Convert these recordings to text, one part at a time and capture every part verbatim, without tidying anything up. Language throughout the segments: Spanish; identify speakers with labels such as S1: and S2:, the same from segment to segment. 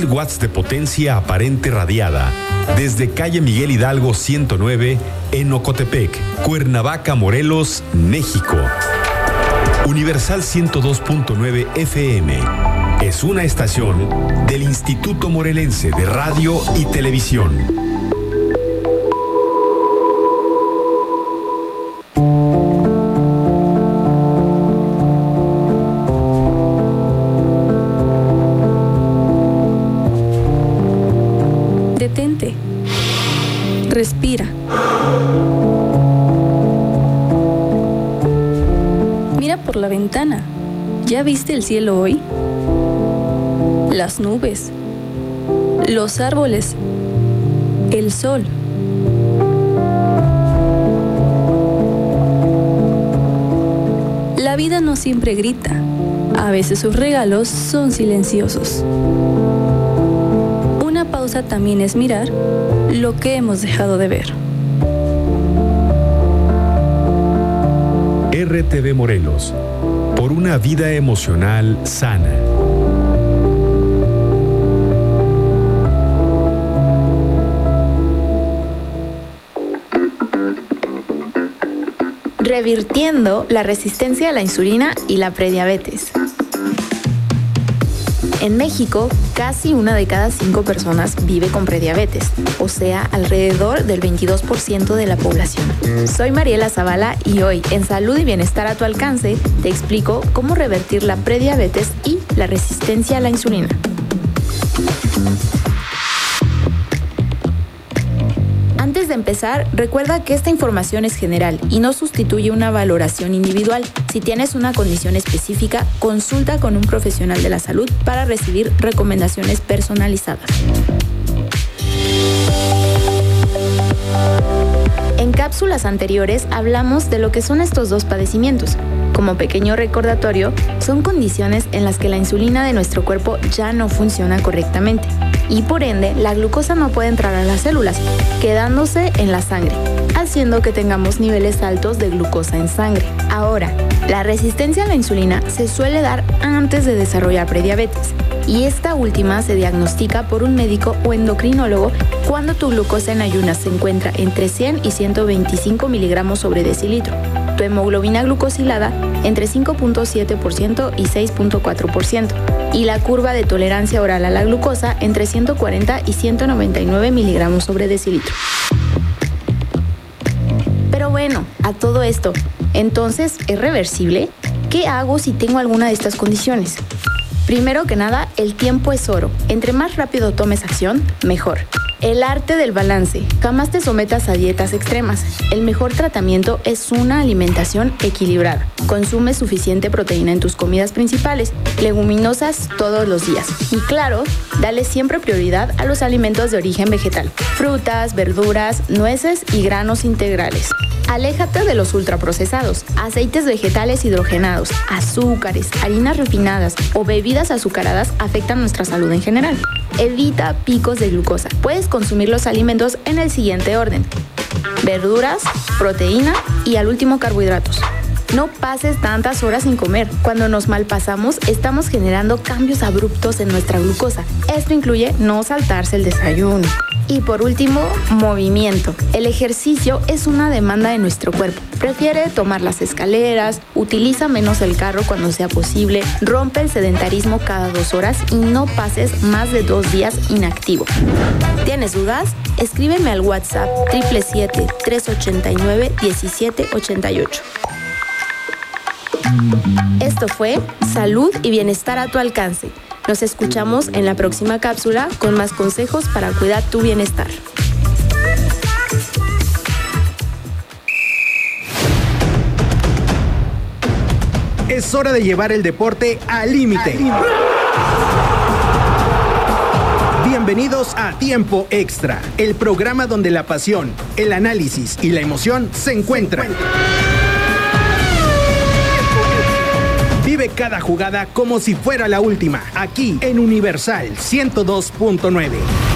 S1: watts de potencia aparente radiada. Desde calle Miguel Hidalgo ciento nueve, en Ocotepec, Cuernavaca, Morelos, México. Universal ciento dos punto nueve F M. Es una estación del Instituto Morelense de Radio y Televisión.
S2: Detente. Respira. Mira por la ventana. ¿Ya viste el cielo hoy? Las nubes, los árboles, el sol. La vida no siempre grita. A veces sus regalos son silenciosos. Una pausa también es mirar lo que hemos dejado de ver.
S1: R T V Morelos, por una vida emocional sana.
S3: Revirtiendo la resistencia a la insulina y la prediabetes. En México, casi una de cada cinco personas vive con prediabetes, o sea, alrededor del veintidós por ciento de la población. Soy Mariela Zavala y hoy, en Salud y Bienestar a tu alcance, te explico cómo revertir la prediabetes y la resistencia a la insulina. Antes de empezar, recuerda que esta información es general y no sustituye una valoración individual. Si tienes una condición específica, consulta con un profesional de la salud para recibir recomendaciones personalizadas. En cápsulas anteriores hablamos de lo que son estos dos padecimientos. Como pequeño recordatorio, son condiciones en las que la insulina de nuestro cuerpo ya no funciona correctamente y por ende la glucosa no puede entrar a las células, quedándose en la sangre, haciendo que tengamos niveles altos de glucosa en sangre. Ahora, la resistencia a la insulina se suele dar antes de desarrollar prediabetes y esta última se diagnostica por un médico o endocrinólogo cuando tu glucosa en ayunas se encuentra entre cien y ciento veinticinco miligramos sobre decilitro, tu hemoglobina glucosilada entre cinco punto siete por ciento y seis punto cuatro por ciento y la curva de tolerancia oral a la glucosa entre ciento cuarenta y ciento noventa y nueve miligramos sobre decilitro. Pero bueno, a todo esto, ¿entonces es reversible? ¿Qué hago si tengo alguna de estas condiciones? Primero que nada, el tiempo es oro. Entre más rápido tomes acción, mejor. El arte del balance. Jamás te sometas a dietas extremas. El mejor tratamiento es una alimentación equilibrada. Consume suficiente proteína en tus comidas principales, leguminosas todos los días. Y claro, dale siempre prioridad a los alimentos de origen vegetal. Frutas, verduras, nueces y granos integrales. Aléjate de los ultraprocesados, aceites vegetales hidrogenados, azúcares, harinas refinadas o bebidas azucaradas afectan nuestra salud en general. Evita picos de glucosa. Puedes consumir los alimentos en el siguiente orden: verduras, proteína y al último carbohidratos. No pases tantas horas sin comer. Cuando nos malpasamos, estamos generando cambios abruptos en nuestra glucosa. Esto incluye no saltarse el desayuno. Y por último, movimiento. El ejercicio es una demanda de nuestro cuerpo. Prefiere tomar las escaleras, utiliza menos el carro cuando sea posible, rompe el sedentarismo cada dos horas y no pases más de dos días inactivo. ¿Tienes dudas? Escríbeme al WhatsApp siete siete siete, tres ocho nueve, uno siete ocho ocho. Esto fue Salud y Bienestar a tu alcance. Nos escuchamos en la próxima cápsula con más consejos para cuidar tu bienestar.
S4: Es hora de llevar el deporte al límite. Bienvenidos a Tiempo Extra, el programa donde la pasión, el análisis y la emoción se encuentran. Vive cada jugada como si fuera la última, aquí en Universal ciento dos punto nueve.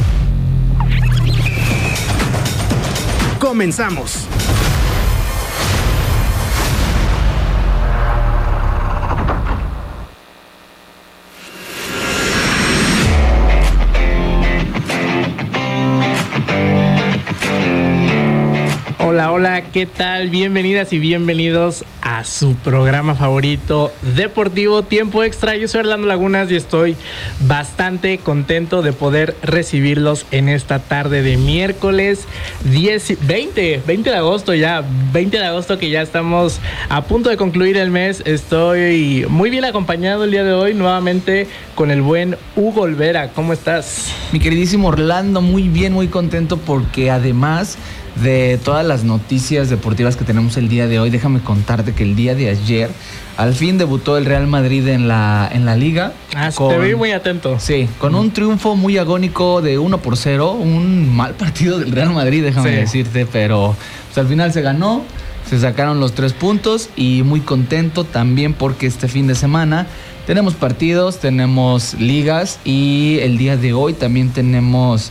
S4: Comenzamos.
S5: Hola, ¿qué tal? Bienvenidas y bienvenidos a su programa favorito deportivo Tiempo Extra. Yo soy Orlando Lagunas y estoy bastante contento de poder recibirlos en esta tarde de miércoles diez, veinte, veinte de agosto ya, veinte de agosto que ya estamos a punto de concluir el mes. Estoy muy bien acompañado el día de hoy nuevamente con el buen Hugo Olvera. ¿Cómo estás?
S6: Mi queridísimo Orlando, muy bien, muy contento porque además de todas las noticias deportivas que tenemos el día de hoy, déjame contarte que el día de ayer al fin debutó el Real Madrid en la, en la Liga.
S5: Ah, con, te vi muy atento.
S6: Sí, con un triunfo muy agónico de uno por cero, un mal partido del Real Madrid, déjame sí. decirte, pero pues, al final se ganó, se sacaron los tres puntos y muy contento también porque este fin de semana tenemos partidos, tenemos ligas y el día de hoy también tenemos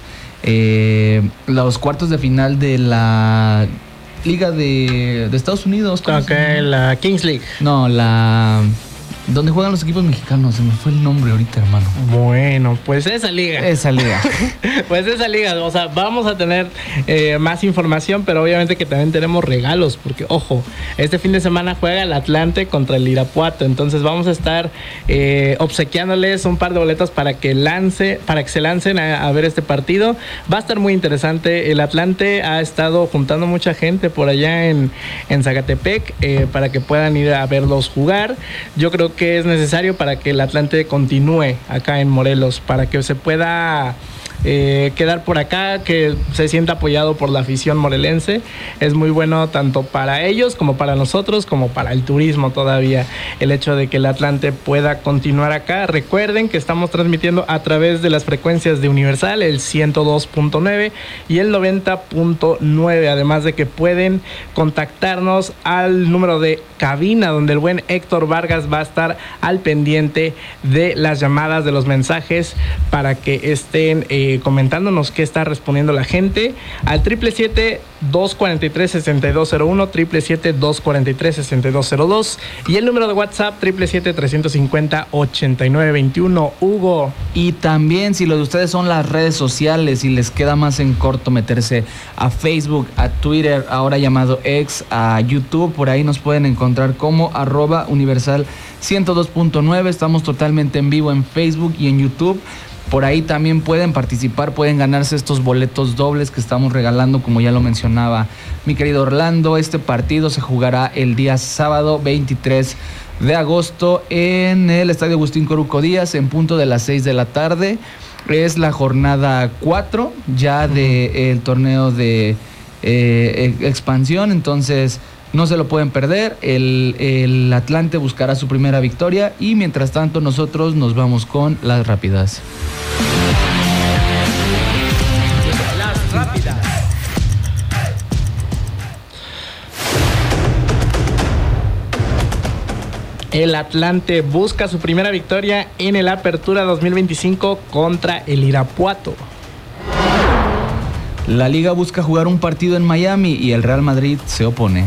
S6: Eh, los cuartos de final de la Liga de, de Estados Unidos.
S5: Ok, la Kings League.
S6: No, la... ¿Dónde juegan los equipos mexicanos? Se me fue el nombre ahorita, hermano.
S5: Bueno, pues esa liga.
S6: Esa liga.
S5: Pues esa liga. O sea, vamos a tener eh, más información, pero obviamente que también tenemos regalos. Porque, ojo, este fin de semana juega el Atlante contra el Irapuato. Entonces vamos a estar eh, obsequiándoles un par de boletos para que lance, para que se lancen a, a ver este partido. Va a estar muy interesante. El Atlante ha estado juntando mucha gente por allá en, en Zacatepec eh, para que puedan ir a verlos jugar. Yo creo que es necesario para que el Atlante continúe acá en Morelos, para que se pueda eh, quedar por acá, que se sienta apoyado por la afición morelense. Es muy bueno tanto para ellos como para nosotros, como para el turismo todavía, el hecho de que el Atlante pueda continuar acá. Recuerden que estamos transmitiendo a través de las frecuencias de Universal, el ciento dos punto nueve y el noventa punto nueve, además de que pueden contactarnos al número de cabina, donde el buen Héctor Vargas va a estar al pendiente de las llamadas, de los mensajes, para que estén eh, comentándonos qué está respondiendo la gente al triple siete, dos cuarenta y tres, sesenta y dos cero uno, triple siete, dos cuarenta y tres, sesenta y dos cero dos y el número de WhatsApp triple siete, trescientos cincuenta, ochenta y nueve veintiuno. Hugo.
S6: Y también, si lo de ustedes son las redes sociales y les queda más en corto meterse a Facebook, a Twitter, ahora llamado X, a YouTube, por ahí nos pueden encontrar como arroba universal ciento dos punto nueve. Estamos totalmente en vivo en Facebook y en YouTube. Por ahí también pueden participar, pueden ganarse estos boletos dobles que estamos regalando, como ya lo mencionaba mi querido Orlando. Este partido se jugará el día sábado veintitrés de agosto en el Estadio Agustín Coruco Díaz, en punto de las seis de la tarde. Es la jornada cuatro ya del torneo de eh, expansión, entonces no se lo pueden perder. El, el Atlante buscará su primera victoria y mientras tanto nosotros nos vamos con las rápidas.
S5: Las rápidas. El Atlante busca su primera victoria en el Apertura dos mil veinticinco contra el Irapuato.
S6: La Liga busca jugar un partido en Miami y el Real Madrid se opone.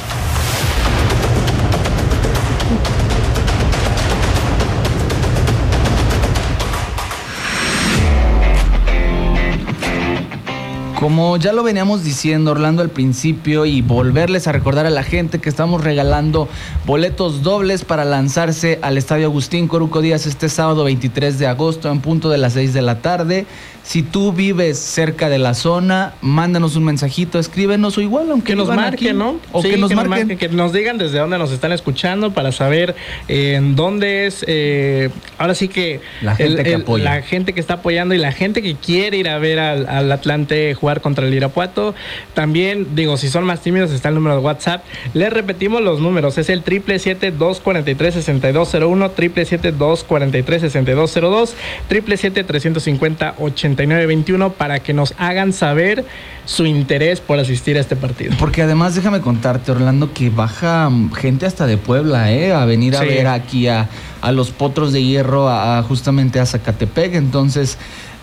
S6: Como ya lo veníamos diciendo, Orlando, al principio, y volverles a recordar a la gente que estamos regalando boletos dobles para lanzarse al Estadio Agustín Coruco Díaz este sábado veintitrés de agosto en punto de las seis de la tarde. Si tú vives cerca de la zona, mándanos un mensajito, escríbenos o igual, aunque
S5: que nos marquen, aquí, ¿no?
S6: O
S5: sí,
S6: que, nos,
S5: que
S6: marquen.
S5: nos marquen, que nos digan desde dónde nos están escuchando para saber eh, en dónde es. Eh, ahora sí que
S6: la gente
S5: el,
S6: que
S5: el,
S6: apoya,
S5: la gente que está apoyando y la gente que quiere ir a ver al, al Atlante jugar contra el Irapuato. También, digo, si son más tímidos, está el número de WhatsApp. Les repetimos los números, es el triple siete, dos cuarenta y tres, sesenta y dos cero uno, triple siete, dos cuarenta y tres, sesenta y dos cero dos, triple siete, trescientos cincuenta, ochenta y nueve veintiuno, para que nos hagan saber su interés por asistir a este partido.
S6: Porque además, déjame contarte, Orlando, que baja gente hasta de Puebla, ¿eh? A venir a sí. ver aquí a, a los Potros de Hierro, a, a justamente a Zacatepec. Entonces,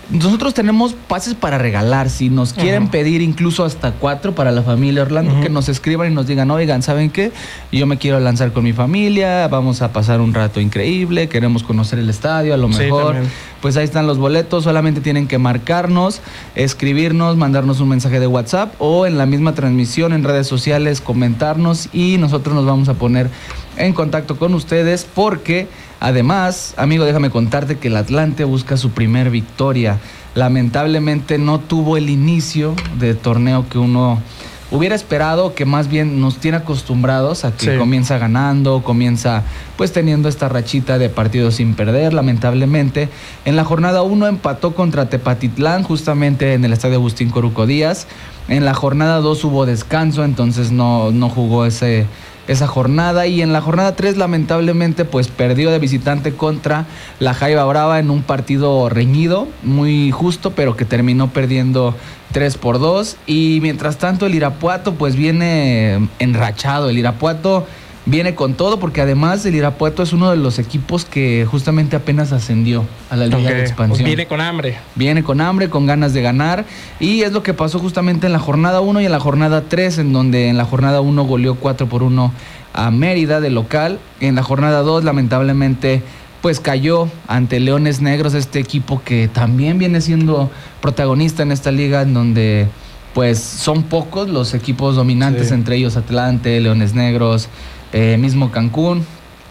S6: nosotros tenemos pases para regalar. Si nos quieren uh-huh. pedir incluso hasta cuatro para la familia Orlando, uh-huh. que nos escriban y nos digan, oigan, ¿saben qué? Yo me quiero lanzar con mi familia, vamos a pasar un rato increíble, queremos conocer el estadio, a lo mejor. Sí, pues ahí están los boletos, solamente tienen que marcarnos, escribirnos, mandarnos un mensaje de WhatsApp o en la misma transmisión en redes sociales, comentarnos y nosotros nos vamos a poner en contacto con ustedes porque además, amigo, déjame contarte que el Atlante busca su primer victoria. Lamentablemente no tuvo el inicio de torneo que uno hubiera esperado, que más bien nos tiene acostumbrados a que sí. comienza ganando, comienza pues teniendo esta rachita de partidos sin perder. Lamentablemente, en la jornada uno empató contra Tepatitlán, justamente en el estadio Agustín Coruco Díaz. En la jornada dos hubo descanso, entonces no, no jugó ese... esa jornada, y en la jornada tres lamentablemente pues perdió de visitante contra la Jaiba Brava en un partido reñido, muy justo, pero que terminó perdiendo tres por dos. Y mientras tanto el Irapuato pues viene enrachado. El Irapuato viene con todo porque además el Irapuato es uno de los equipos que justamente apenas ascendió a la Liga okay. de Expansión.
S5: Viene con hambre.
S6: Viene con hambre, con ganas de ganar, y es lo que pasó justamente en la jornada uno y en la jornada tres, en donde en la jornada uno goleó cuatro por uno a Mérida de local. En la jornada dos lamentablemente pues cayó ante Leones Negros, este equipo que también viene siendo protagonista en esta liga, en donde pues son pocos los equipos dominantes, sí. entre ellos Atlante, Leones Negros, Eh, mismo Cancún.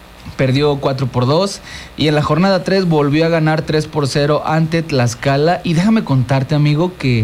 S6: Perdió cuatro por dos y en la jornada tres volvió a ganar tres por cero ante Tlaxcala. Y déjame contarte, amigo, que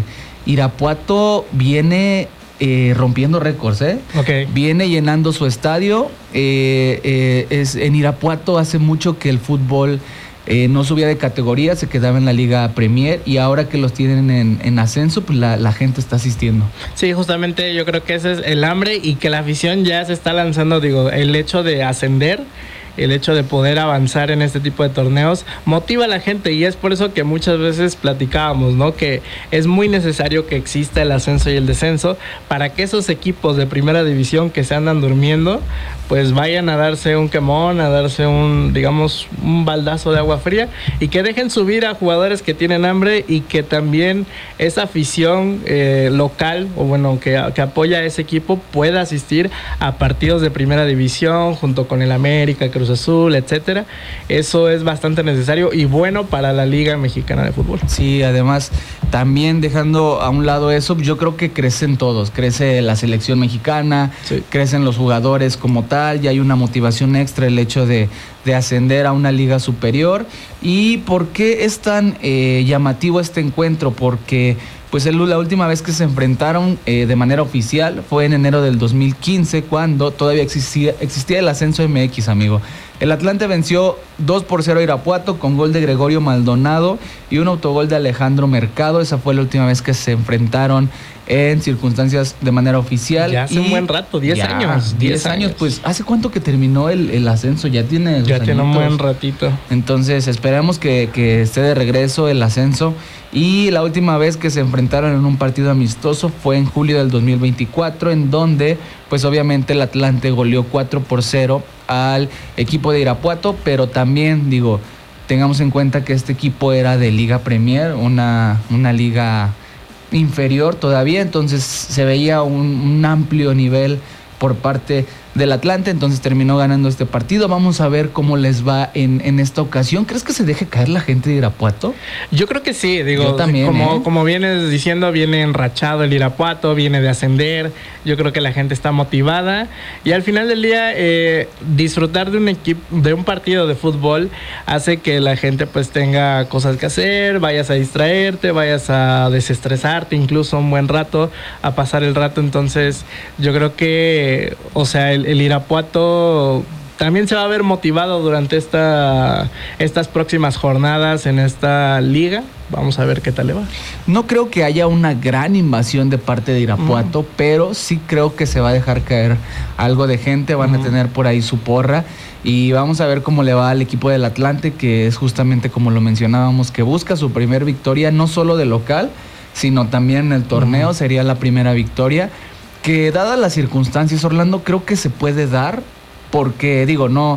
S6: Irapuato viene eh, rompiendo récords, ¿eh?
S5: Okay.
S6: Viene llenando su estadio. Eh, eh, es, en Irapuato hace mucho que el fútbol Eh, no subía de categoría, se quedaba en la Liga Premier, y ahora que los tienen en, en ascenso, pues la, la gente está asistiendo.
S5: Sí, justamente yo creo que ese es el hambre y que la afición ya se está lanzando. Digo, el hecho de ascender, el hecho de poder avanzar en este tipo de torneos motiva a la gente, y es por eso que muchas veces platicábamos, ¿no? Que es muy necesario que exista el ascenso y el descenso para que esos equipos de primera división que se andan durmiendo pues vayan a darse un quemón, a darse un, digamos, un baldazo de agua fría, y que dejen subir a jugadores que tienen hambre, y que también esa afición eh, local, o bueno, que, que apoya a ese equipo, pueda asistir a partidos de primera división junto con el América, Cruz Azul, etcétera. Eso es bastante necesario y bueno para la Liga Mexicana de Fútbol.
S6: Sí, además, también dejando a un lado eso, yo creo que crecen todos. Crece la selección mexicana, sí. crecen los jugadores como tal, ya hay una motivación extra el hecho de, de ascender a una liga superior. ¿Y por qué es tan eh, llamativo este encuentro? Porque pues el, la última vez que se enfrentaron eh, de manera oficial fue en enero del dos mil quince, cuando todavía existía, existía el ascenso M X, amigo. El Atlante venció dos por cero a Irapuato con gol de Gregorio Maldonado y un autogol de Alejandro Mercado. Esa fue la última vez que se enfrentaron en circunstancias de manera oficial.
S5: Ya hace y un buen rato, diez años.
S6: diez años, pues ¿hace cuánto que terminó el, el ascenso? Ya tiene
S5: Ya tiene un buen ratito.
S6: Entonces esperemos que, que esté de regreso el ascenso. Y la última vez que se enfrentaron en un partido amistoso fue en julio del dos mil veinticuatro, en donde pues obviamente el Atlante goleó cuatro por cero al equipo de Irapuato, pero también digo, tengamos en cuenta que este equipo era de Liga Premier, una, una liga inferior todavía, entonces se veía un, un amplio nivel por parte del Atlante, entonces terminó ganando este partido. Vamos a ver cómo les va en, en esta ocasión. ¿Crees que se deje caer la gente de Irapuato?
S5: Yo creo que sí, digo,
S6: Yo también,
S5: como,
S6: ¿eh?
S5: como vienes diciendo, viene enrachado el Irapuato, viene de ascender. Yo creo que la gente está motivada, y al final del día eh, disfrutar de un equipo, de un partido de fútbol hace que la gente pues tenga cosas que hacer, vayas a distraerte, vayas a desestresarte incluso un buen rato, a pasar el rato. Entonces yo creo que, o sea, el El Irapuato también se va a ver motivado durante esta, estas próximas jornadas en esta liga. Vamos a ver qué tal le va.
S6: No creo que haya una gran invasión de parte de Irapuato, uh-huh. pero sí creo que se va a dejar caer algo de gente. Van uh-huh. a tener por ahí su porra. Y vamos a ver cómo le va al equipo del Atlante, que es justamente como lo mencionábamos, que busca su primer victoria, no solo de local, sino también en el torneo. Uh-huh. Sería la primera victoria, que dadas las circunstancias, Orlando, creo que se puede dar, porque digo, no,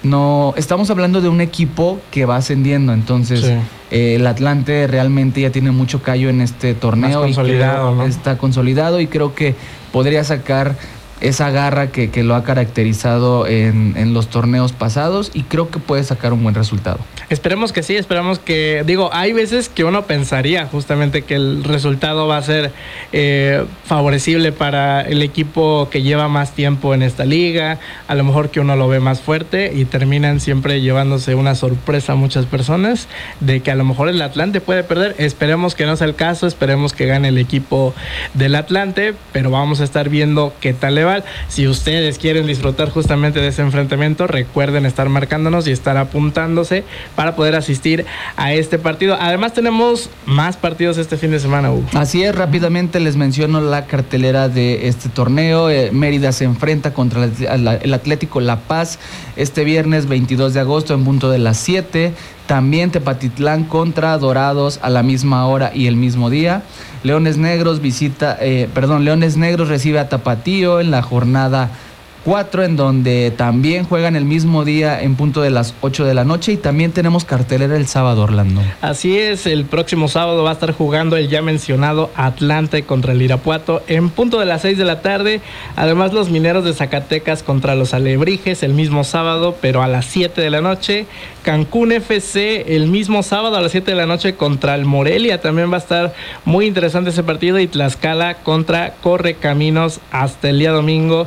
S6: no, estamos hablando de un equipo que va ascendiendo, entonces sí. eh, el Atlante realmente ya tiene mucho callo en este torneo.
S5: Más consolidado,
S6: y
S5: ¿no?
S6: Está consolidado y creo que podría sacar esa garra que, que lo ha caracterizado en, en los torneos pasados y creo que puede sacar un buen resultado.
S5: Esperemos que sí, esperamos que, digo, hay veces que uno pensaría justamente que el resultado va a ser eh, favorecible para el equipo que lleva más tiempo en esta liga, a lo mejor que uno lo ve más fuerte y terminan siempre llevándose una sorpresa a muchas personas de que a lo mejor el Atlante puede perder. Esperemos que no sea el caso, esperemos que gane el equipo del Atlante, pero vamos a estar viendo qué tal le va. Si ustedes quieren disfrutar justamente de ese enfrentamiento, recuerden estar marcándonos y estar apuntándose para poder asistir a este partido. Además tenemos más partidos este fin de semana, Hugo.
S6: Así es, rápidamente les menciono la cartelera de este torneo. Eh, Mérida se enfrenta contra el Atlético La Paz este viernes veintidós de agosto en punto de las siete. También Tepatitlán contra Dorados a la misma hora y el mismo día. Leones Negros visita, eh, perdón, Leones Negros recibe a Tapatío en la jornada cuatro, en donde también juegan el mismo día en punto de las ocho de la noche, y también tenemos cartelera el sábado, Orlando.
S5: Así es, el próximo sábado va a estar jugando el ya mencionado Atlante contra el Irapuato en punto de las seis de la tarde. Además, los Mineros de Zacatecas contra los Alebrijes el mismo sábado, pero a las siete de la noche. Cancún F C el mismo sábado a las siete de la noche contra el Morelia, también va a estar muy interesante ese partido. Y Tlaxcala contra Correcaminos hasta el día domingo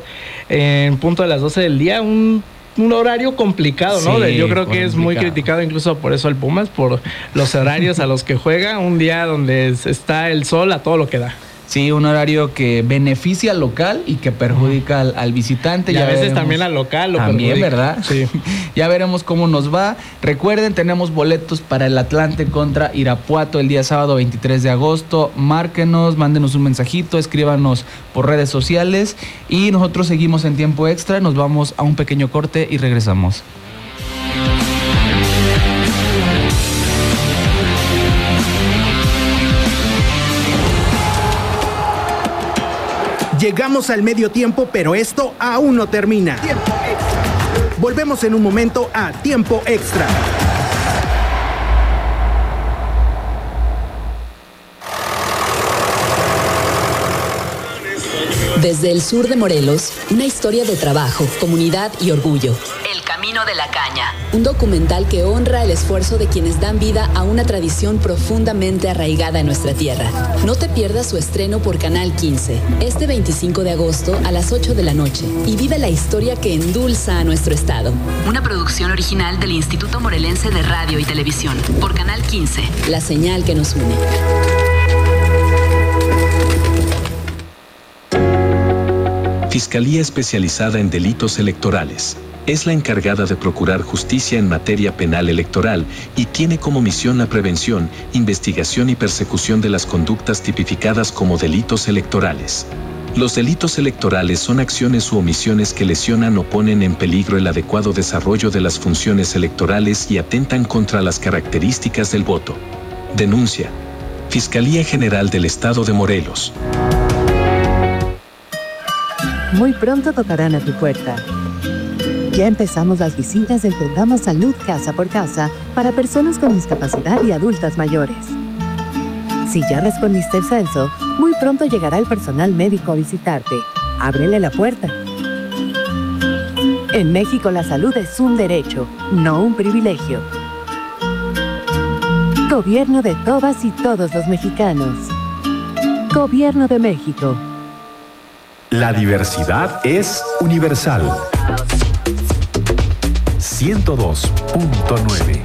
S5: en punto de las doce del día, un, un horario complicado, ¿no? Sí, yo creo que complicado. Es muy criticado incluso por eso el Pumas, por los horarios a los que juega, un día donde está el sol a todo lo que da.
S6: Sí, un horario que beneficia al local y que perjudica al, al visitante.
S5: Y
S6: ya
S5: a veces
S6: veremos.
S5: También al local lo
S6: También,
S5: perjudica.
S6: ¿verdad?
S5: Sí.
S6: Ya veremos cómo nos va. Recuerden, tenemos boletos para el Atlante contra Irapuato el día sábado veintitrés de agosto. Márquenos, mándenos un mensajito, escríbanos por redes sociales y nosotros seguimos en tiempo extra. Nos vamos a un pequeño corte y regresamos.
S4: Llegamos al medio tiempo, pero esto aún no termina. Tiempo extra. Volvemos en un momento a Tiempo Extra.
S7: Desde el sur de Morelos, una historia de trabajo, comunidad y orgullo.
S8: El Camino de la Caña.
S7: Un documental que honra el esfuerzo de quienes dan vida a una tradición profundamente arraigada en nuestra tierra. No te pierdas su estreno por Canal quince, este veinticinco de agosto a las ocho de la noche, y vive la historia que endulza a nuestro estado.
S8: Una producción original del Instituto Morelense de Radio y Televisión, por Canal quince.
S7: La señal que nos une.
S9: Fiscalía Especializada en Delitos Electorales. Es la encargada de procurar justicia en materia penal electoral y tiene como misión la prevención, investigación y persecución de las conductas tipificadas como delitos electorales. Los delitos electorales son acciones u omisiones que lesionan o ponen en peligro el adecuado desarrollo de las funciones electorales y atentan contra las características del voto. Denuncia. Fiscalía General del Estado de Morelos.
S10: Muy pronto tocarán a tu puerta. Ya empezamos las visitas del programa Salud Casa por Casa para personas con discapacidad y adultas mayores. Si ya respondiste el censo, muy pronto llegará el personal médico a visitarte. Ábrele la puerta. En México la salud es un derecho, no un privilegio. Gobierno de todas y todos los mexicanos. Gobierno de México.
S1: La diversidad es universal. ciento dos punto nueve.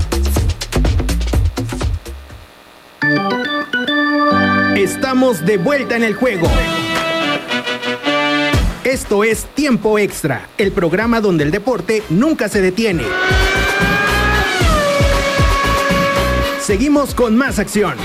S4: Estamos de vuelta en el juego. Esto es Tiempo Extra, el programa donde el deporte nunca se detiene. Seguimos con más acción.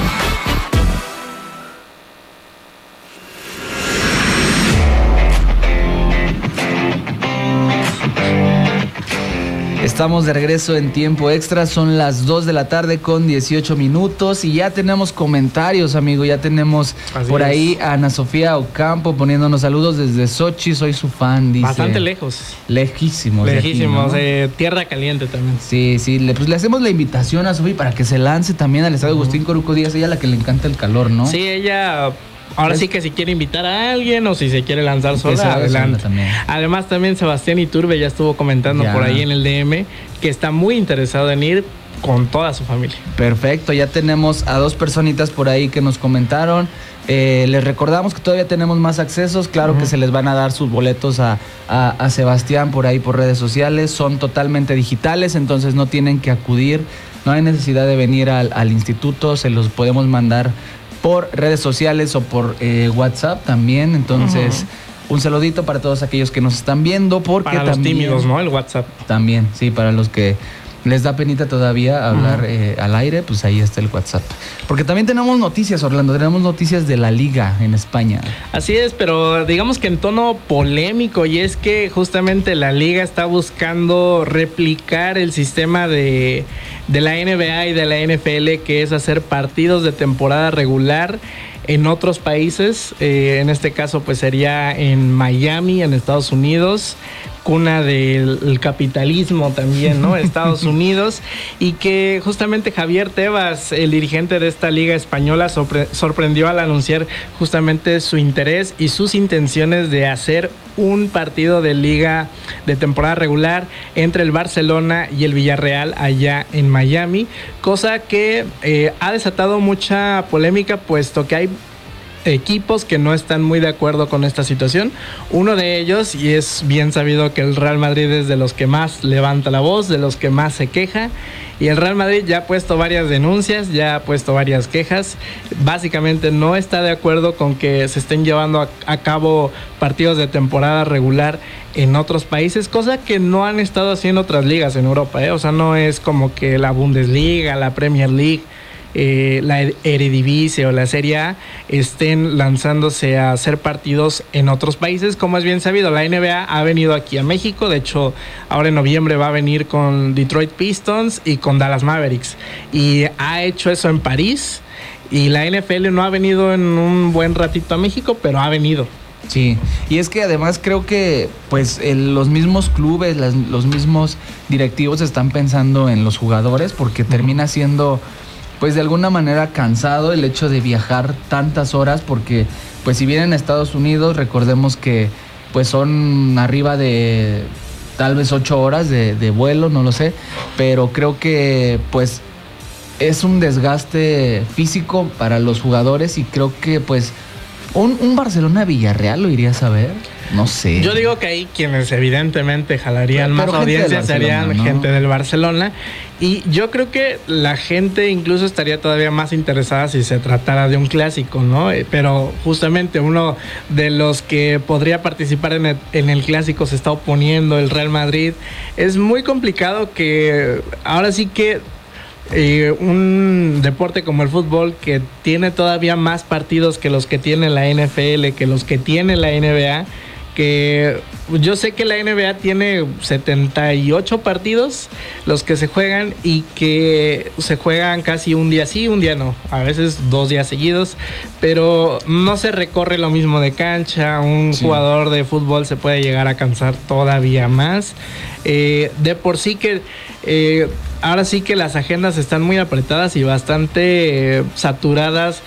S6: Estamos de regreso en tiempo extra, son las dos de la tarde con dieciocho minutos y ya tenemos comentarios, amigo, ya tenemos Así por es. ahí a Ana Sofía Ocampo poniéndonos saludos desde Sochi, soy su fan, dice.
S5: Bastante lejos.
S6: Lejísimos.
S5: Lejísimos,
S6: de aquí,
S5: ¿no? eh, tierra caliente también.
S6: Sí, sí, le, pues le hacemos la invitación a Sofía para que se lance también al estadio uh-huh. Agustín Coruco Díaz, ella la que le encanta el calor, ¿no?
S5: Sí, ella... Ahora sí que si quiere invitar a alguien o si se quiere lanzar sola, adelante. También. Además también Sebastián Iturbe ya estuvo comentando ya. por ahí en el D M que está muy interesado en ir con toda su familia.
S6: Perfecto, ya tenemos a dos personitas por ahí que nos comentaron. Eh, les recordamos que todavía tenemos más accesos, claro uh-huh. que se les van a dar sus boletos a, a, a Sebastián por ahí por redes sociales, son totalmente digitales, entonces no tienen que acudir, no hay necesidad de venir al, al instituto, se los podemos mandar por redes sociales o por eh, WhatsApp también, entonces uh-huh. un saludito para todos aquellos que nos están viendo, porque
S5: para los
S6: también,
S5: tímidos, ¿no? El WhatsApp.
S6: También, sí, para los que les da penita todavía hablar uh-huh. eh, al aire, pues ahí está el WhatsApp. Porque también tenemos noticias, Orlando, tenemos noticias de la Liga en España.
S5: Así es, pero digamos que en tono polémico, y es que justamente la Liga está buscando replicar el sistema de, de la N B A y de la N F L, que es hacer partidos de temporada regular en otros países. Eh, en este caso pues sería en Miami, en Estados Unidos, cuna del capitalismo también, ¿no? Estados Unidos, y que justamente Javier Tebas, el dirigente de esta liga española, sorpre- sorprendió al anunciar justamente su interés y sus intenciones de hacer un partido de liga de temporada regular entre el Barcelona y el Villarreal allá en Miami, cosa que eh, ha desatado mucha polémica, puesto que hay equipos que no están muy de acuerdo con esta situación. Uno de ellos, y es bien sabido que el Real Madrid es de los que más levanta la voz, de los que más se queja, y el Real Madrid ya ha puesto varias denuncias, ya ha puesto varias quejas. Básicamente no está de acuerdo con que se estén llevando a, a cabo partidos de temporada regular en otros países, cosa que no han estado haciendo otras ligas en Europa, ¿eh? O sea, no es como que la Bundesliga, la Premier League, Eh, la Eredivisie o la Serie A estén lanzándose a hacer partidos en otros países, como es bien sabido. La N B A ha venido aquí a México, de hecho ahora en noviembre va a venir con Detroit Pistons y con Dallas Mavericks, y ha hecho eso en París, y la N F L no ha venido en un buen ratito a México, pero ha venido.
S6: Sí, y es que además creo que pues el, los mismos clubes, las, los mismos directivos están pensando en los jugadores, porque termina siendo pues de alguna manera cansado el hecho de viajar tantas horas, porque pues si vienen a Estados Unidos, recordemos que pues son arriba de tal vez ocho horas de, de vuelo, no lo sé, pero creo que pues es un desgaste físico para los jugadores, y creo que pues un, un Barcelona-Villarreal lo irías a ver. No sé.
S5: Yo digo que ahí quienes evidentemente jalarían pero, pero más audiencias serían ¿no? gente del Barcelona. Y yo creo que la gente incluso estaría todavía más interesada si se tratara de un clásico, ¿no? Pero justamente uno de los que podría participar en el, en el clásico se está oponiendo, el Real Madrid. Es muy complicado que ahora sí que Eh, un deporte como el fútbol, que tiene todavía más partidos que los que tiene la N F L, que los que tiene la N B A, que yo sé que la N B A tiene setenta y ocho partidos los que se juegan, y que se juegan casi un día sí, un día no, a veces dos días seguidos, pero no se recorre lo mismo de cancha. Un sí. jugador de fútbol se puede llegar a cansar todavía más. Eh, de por sí que eh, ahora sí que las agendas están muy apretadas y bastante eh, saturadas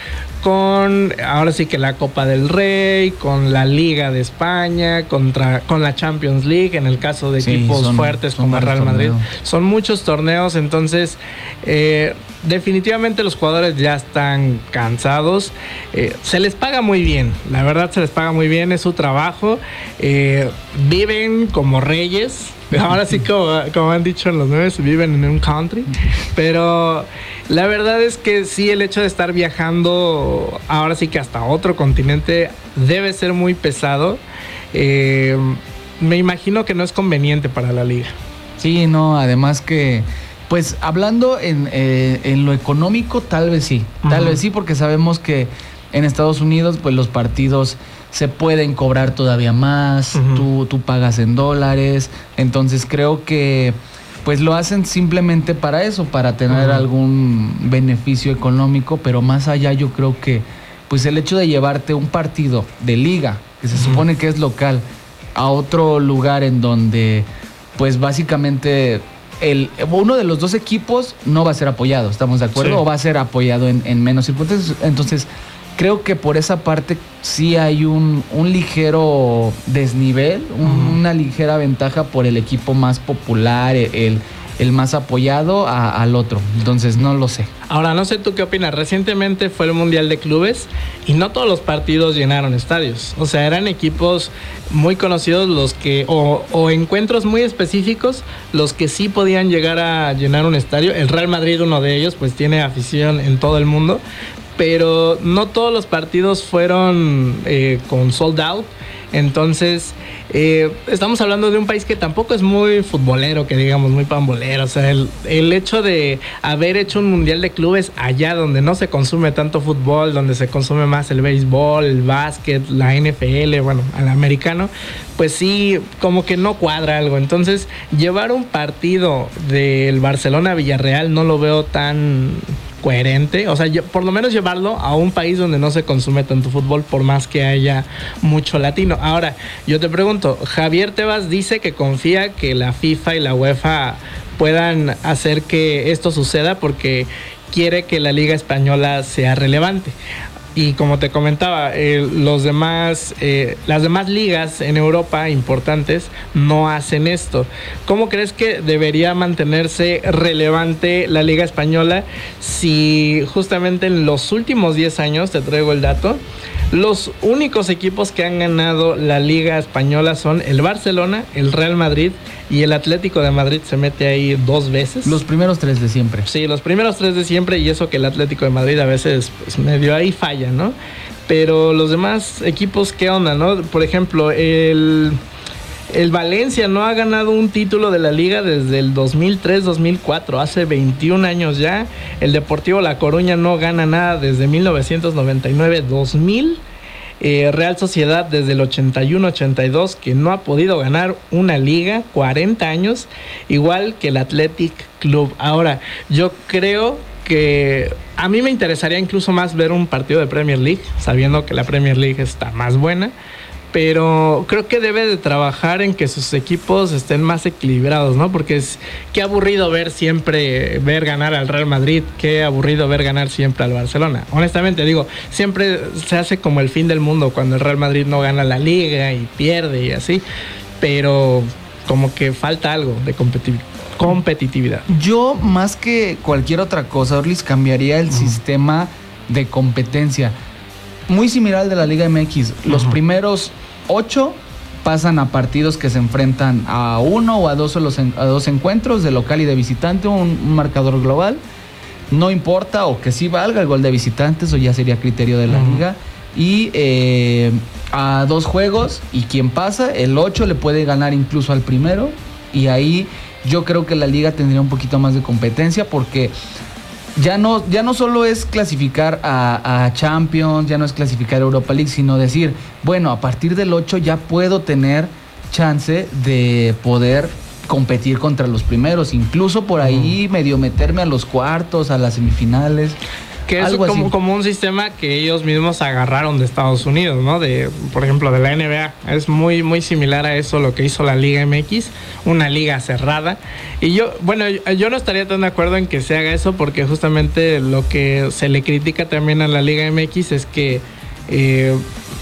S5: con, ahora sí que la Copa del Rey, con la Liga de España, contra, con la Champions League, en el caso de sí, equipos son, fuertes son como el Real Madrid. Torneos. Son muchos torneos, entonces eh, definitivamente los jugadores ya están cansados. Eh, se les paga muy bien, la verdad se les paga muy bien, es su trabajo. Eh, viven como reyes. Ahora sí, como, como han dicho en los memes, viven en un country. Pero la verdad es que sí, el hecho de estar viajando ahora sí que hasta otro continente debe ser muy pesado. Eh, me imagino que no es conveniente para la liga.
S6: Sí, no, además que, pues hablando en, eh, en lo económico, tal vez sí. Tal uh-huh. vez sí, porque sabemos que en Estados Unidos, pues los partidos se pueden cobrar todavía más, uh-huh. tú, tú pagas en dólares, entonces creo que pues lo hacen simplemente para eso, para tener uh-huh. algún beneficio económico, pero más allá yo creo que pues el hecho de llevarte un partido de liga, que se uh-huh. supone que es local, a otro lugar en donde pues básicamente el, uno de los dos equipos no va a ser apoyado, ¿estamos de acuerdo? Sí. O va a ser apoyado en, en menos circunstancias. Entonces creo que por esa parte sí hay un, un ligero desnivel, un, uh-huh. una ligera ventaja por el equipo más popular, el, el más apoyado a, al otro. Entonces no lo sé.
S5: Ahora, no sé tú qué opinas. Recientemente fue el Mundial de Clubes y no todos los partidos llenaron estadios. O sea, eran equipos muy conocidos los que, o, o encuentros muy específicos, los que sí podían llegar a llenar un estadio. El Real Madrid, uno de ellos, pues tiene afición en todo el mundo. Pero no todos los partidos fueron eh, con sold out. Entonces, eh, estamos hablando de un país que tampoco es muy futbolero, que digamos, muy pambolero. O sea, el, el hecho de haber hecho un mundial de clubes allá donde no se consume tanto fútbol, donde se consume más el béisbol, el básquet, la N F L, bueno, al americano, pues sí, como que no cuadra algo. Entonces, llevar un partido del Barcelona-Villarreal no lo veo tan coherente, o sea, yo, por lo menos llevarlo a un país donde no se consume tanto fútbol, por más que haya mucho latino. Ahora, yo te pregunto, Javier Tebas dice que confía que la FIFA y la UEFA puedan hacer que esto suceda porque quiere que la Liga Española sea relevante. Y como te comentaba, eh, los demás, eh, las demás ligas en Europa importantes no hacen esto. ¿Cómo crees que debería mantenerse relevante la Liga Española si justamente en los últimos diez años, te traigo el dato, los únicos equipos que han ganado la Liga Española son el Barcelona, el Real Madrid y el Atlético de Madrid se mete ahí dos veces?
S6: Los primeros tres de siempre.
S5: Sí, los primeros tres de siempre, y eso que el Atlético de Madrid a veces pues, medio ahí falla, ¿no? Pero los demás equipos, ¿qué onda, no? Por ejemplo, el... El Valencia no ha ganado un título de la Liga desde el dos mil tres dos mil cuatro, hace veintiún años ya. El Deportivo La Coruña no gana nada desde mil novecientos noventa y nueve dos mil. Eh, Real Sociedad desde el ochenta y uno ochenta y dos, que no ha podido ganar una liga, cuarenta años, igual que el Athletic Club. Ahora, yo creo que a mí me interesaría incluso más ver un partido de Premier League, sabiendo que la Premier League está más buena. Pero creo que debe de trabajar en que sus equipos estén más equilibrados, ¿no? Porque es qué aburrido ver siempre, ver ganar al Real Madrid, qué aburrido ver ganar siempre al Barcelona. Honestamente, digo, siempre se hace como el fin del mundo cuando el Real Madrid no gana la Liga y pierde y así, pero como que falta algo de competitividad. competitividad.
S6: Yo, más que cualquier otra cosa, Orlis, cambiaría el uh-huh. sistema de competencia. Muy similar al de la Liga M X. Los uh-huh. primeros ocho pasan a partidos que se enfrentan a uno o a dos, o los en, a dos encuentros de local y de visitante, un, un marcador global. No importa, o que sí valga el gol de visitantes, o ya sería criterio de la uh-huh. liga. Y eh, a dos juegos, y quien pasa, el ocho le puede ganar incluso al primero. Y ahí yo creo que la liga tendría un poquito más de competencia, porque Ya no, ya no solo es clasificar a, a Champions, ya no es clasificar a Europa League, sino decir, bueno, a partir del ocho ya puedo tener chance de poder competir contra los primeros, incluso por ahí uh-huh. medio meterme a los cuartos, a las semifinales.
S5: Que es como, como un sistema que ellos mismos agarraron de Estados Unidos, ¿no? De, por ejemplo, de la N B A. Es muy, muy similar a eso lo que hizo la Liga M X, una liga cerrada. Y yo, bueno, yo no estaría tan de acuerdo en que se haga eso, porque justamente lo que se le critica también a la Liga M X es que eh,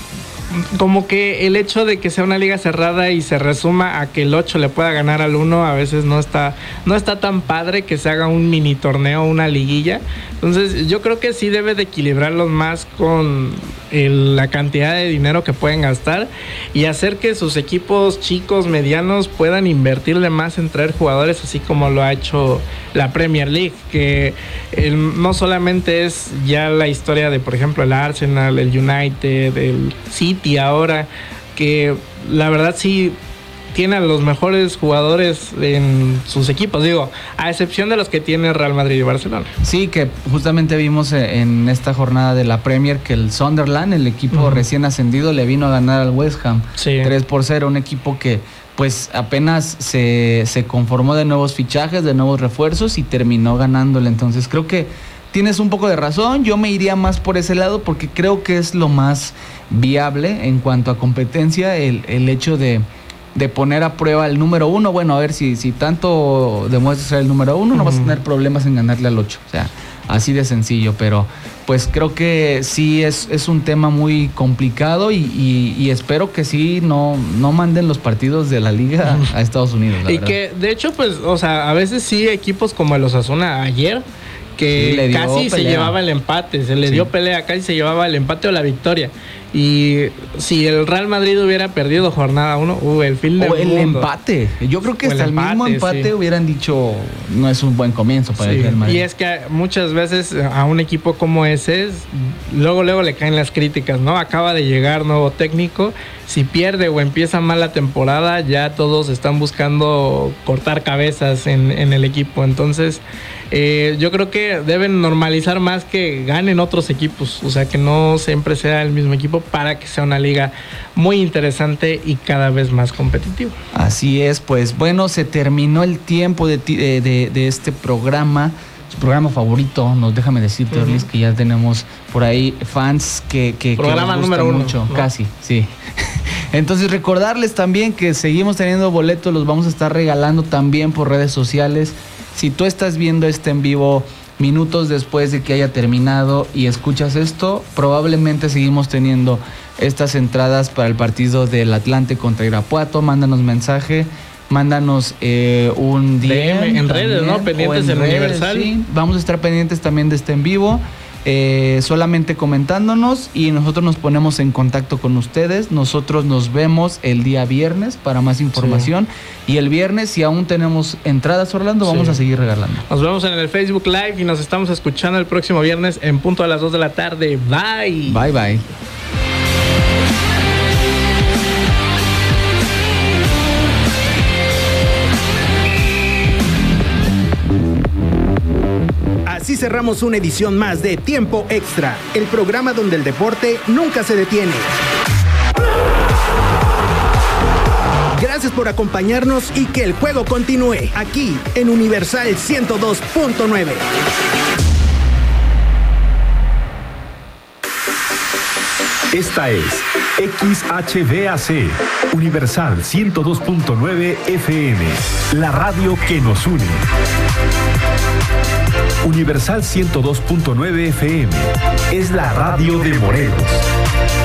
S5: como que el hecho de que sea una liga cerrada y se resuma a que el ocho le pueda ganar al uno, a veces no está, no está tan padre que se haga un mini torneo, una liguilla. Entonces yo creo que sí debe de equilibrarlos más con el, la cantidad de dinero que pueden gastar y hacer que sus equipos chicos, medianos, puedan invertirle más en traer jugadores, así como lo ha hecho la Premier League, que el, no solamente es ya la historia de, por ejemplo, el Arsenal, el United, el City ahora, que la verdad sí tiene a los mejores jugadores en sus equipos, digo, a excepción de los que tiene Real Madrid y Barcelona.
S6: Sí, que justamente vimos en esta jornada de la Premier que el Sunderland, el equipo uh-huh. recién ascendido, le vino a ganar al West Ham sí. tres por cero, un equipo que pues apenas se, se conformó de nuevos fichajes, de nuevos refuerzos y terminó ganándole. Entonces creo que tienes un poco de razón, yo me iría más por ese lado porque creo que es lo más viable en cuanto a competencia, el, el hecho de, de poner a prueba el número uno. Bueno, a ver, si, si tanto demuestras ser el número uno, no vas a tener problemas en ganarle al ocho. O sea, así de sencillo, pero pues creo que sí es, es un tema muy complicado y, y, y espero que sí no, no manden los partidos de la liga a Estados Unidos. La
S5: y
S6: verdad.
S5: Que de hecho, pues, o sea, a veces sí equipos como el Osasuna ayer, que
S6: sí,
S5: casi
S6: pelea.
S5: se llevaba el empate, se le
S6: Sí.
S5: dio pelea, casi se llevaba el empate o la victoria. Y si el Real Madrid hubiera perdido jornada uno, uh, el fin del
S6: O el
S5: mundo.
S6: empate. Yo creo que
S5: O el
S6: hasta el, mismo
S5: empate,
S6: empate
S5: sí.
S6: hubieran dicho no es un buen comienzo para
S5: Sí,
S6: el Real Madrid.
S5: y es que muchas veces a un equipo como ese, luego luego le caen las críticas, ¿no? Acaba de llegar nuevo técnico, si pierde o empieza mal la temporada, ya todos están buscando cortar cabezas en, en el equipo. Entonces, eh, yo creo que deben normalizar más que ganen otros equipos, o sea, que no siempre sea el mismo equipo para que sea una liga muy interesante y cada vez más competitiva.
S6: Así es, pues bueno, se terminó el tiempo de, ti- de, de, de este programa, su programa favorito, nos déjame decirte, uh-huh. Orlis, que ya tenemos por ahí fans que, que,
S5: programa
S6: que nos gusta
S5: número uno,
S6: mucho,
S5: ¿no?
S6: Casi, sí. Entonces recordarles también que seguimos teniendo boletos, los vamos a estar regalando también por redes sociales. Si tú estás viendo este en vivo minutos después de que haya terminado y escuchas esto, probablemente seguimos teniendo estas entradas para el partido del Atlante contra Irapuato. Mándanos mensaje, mándanos eh, un D M
S5: D M en
S6: también,
S5: redes, ¿no? Pendientes
S6: o
S5: en
S6: redes,
S5: Universal.
S6: sí. Vamos a estar pendientes también de este en vivo. Eh, solamente comentándonos y nosotros nos ponemos en contacto con ustedes. Nosotros nos vemos el día viernes para más información, sí. Y el viernes, si aún tenemos entradas, Orlando, vamos sí. a seguir regalando.
S5: Nos vemos en el Facebook Live y nos estamos escuchando el próximo viernes en punto a las dos de la tarde. Bye.
S6: Bye, bye.
S4: Así cerramos una edición más de Tiempo Extra, el programa donde el deporte nunca se detiene. Gracias por acompañarnos y que el juego continúe aquí en Universal ciento dos punto nueve.
S1: Esta es X H B A C, Universal ciento dos punto nueve F M, la radio que nos une. Universal ciento dos punto nueve F M es la radio de Morelos.